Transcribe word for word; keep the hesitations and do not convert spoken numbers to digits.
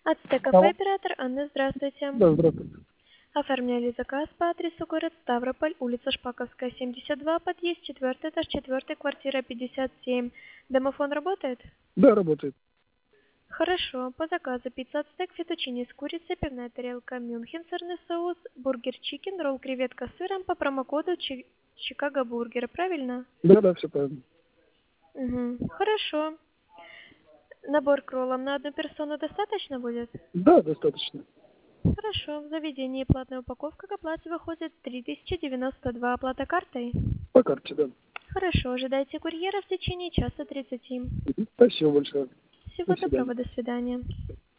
Ацтек-кафе, Алло. оператор Анна, здравствуйте. Да, здравствуйте. Оформляли заказ по адресу город Ставрополь, улица Шпаковская, семьдесят два, подъезд четвертый, этаж четвертый, квартира пятьдесят семь. Домофон работает? Да, работает. Хорошо. По заказу пицца ацтек, фетучини с курицей, пивная тарелка Мюнхен, сырный соус, бургер чикен, ролл креветка с сыром по промокоду Чи- Чикаго бургер, правильно? Да, да, все правильно. Угу. Хорошо. Набор к роллам на одну персону достаточно будет? Да, достаточно. Хорошо. В заведении платная упаковка к оплате выходит три тысячи девяносто два. Оплата картой? По карте, да. Хорошо. Ожидайте курьера в течение часа тридцати. Мгм. Спасибо большое. Всего До свидания. доброго. До свидания.